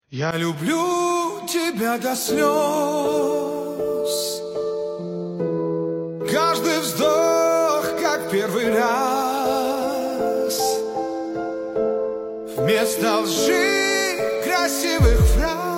Я люблю тебя до слез. Каждый вздох, как первый раз. Вместо лжи красивых фраз